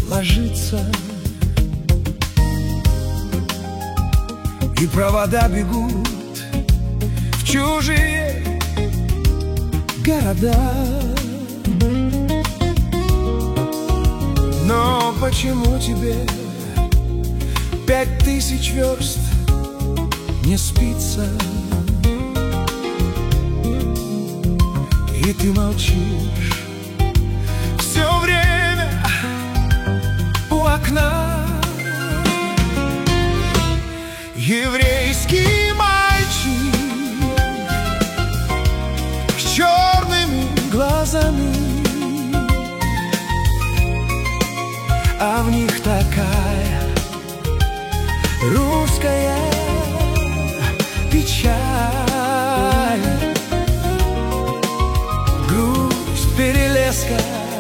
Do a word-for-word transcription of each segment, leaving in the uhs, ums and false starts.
ложится, и провода бегут в чужие города. Но почему тебе пять тысяч верст не спится? И ты молчишь все время у окна. Еврейский мальчик с черными глазами, а в них такая русская печаль. Грусть перелеска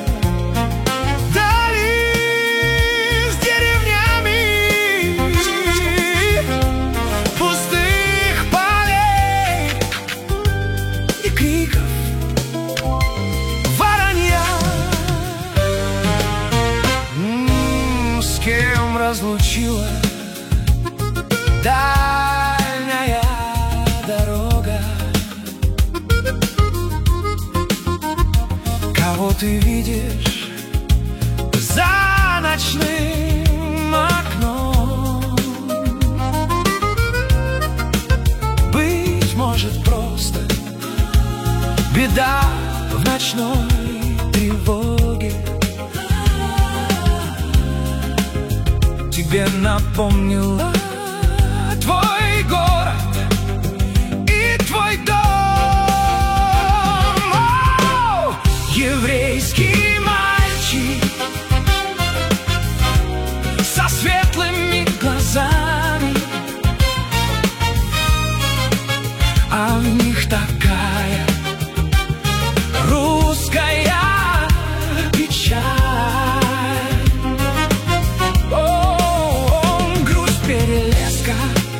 вдали с деревнями, пустых полей и криков воронья. М-м, с кем разлучила дальняя дорога? Кого ты видишь за ночным окном? Быть может, просто беда в ночной тревоге. Тебе напомнила твой город и твой дом. О, еврейский мальчик со светлыми глазами, а в них такая русская печаль. О, грусть перелеска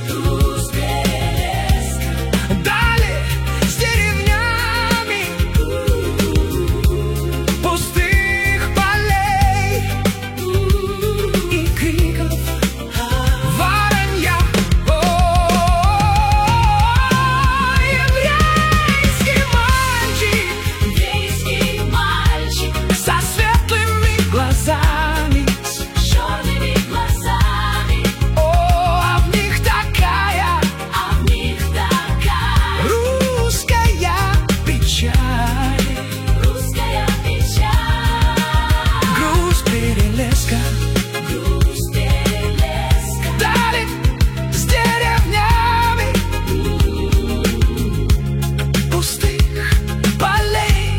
дали с деревнями, пустых полей и криков воронья. О, еврейский мальчик, еврейский мальчик со светлыми глазами, с черными глазами. О, а в них такая, а в них такая русская печаль, русская печаль. Грусть перелеска, грусть перелеска дали с деревнями, пустых полей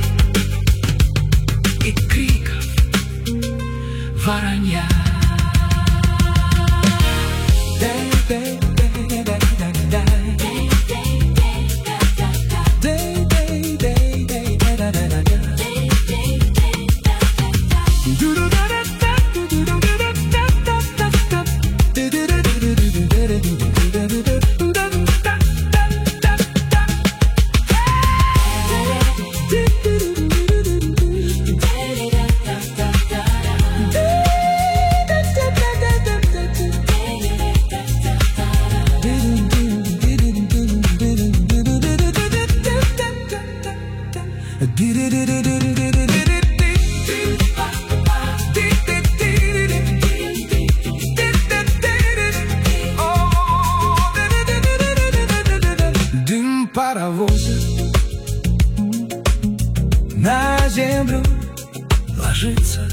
и криков воронья. Дым паровоза на землю ложится,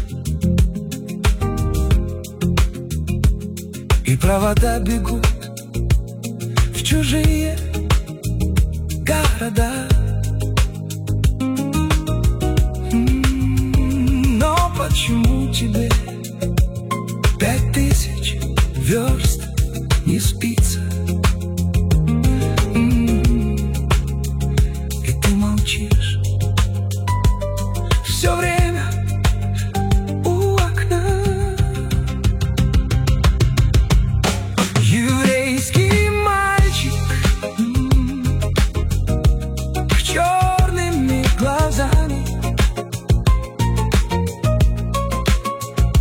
и провода бегут в чужие города. М-м, но почему тебе пять тысяч верст не спится? М-м, и ты молчишь все время у окна. Еврейский мальчик с черными глазами,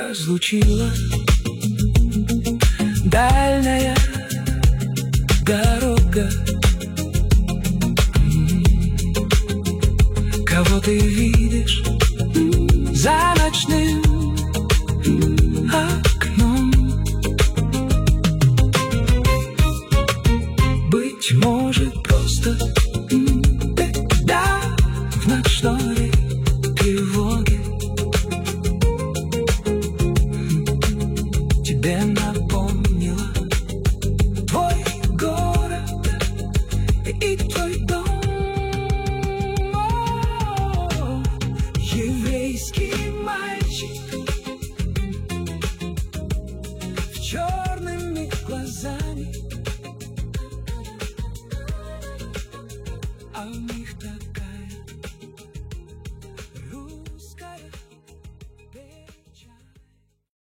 разлучила дальняя дорога. Кого ты видишь за ночным окном? Быть может, просто беда в ночной тревоге тебе напомнила твой город и твой дом. О, еврейский мальчик с черными глазами. А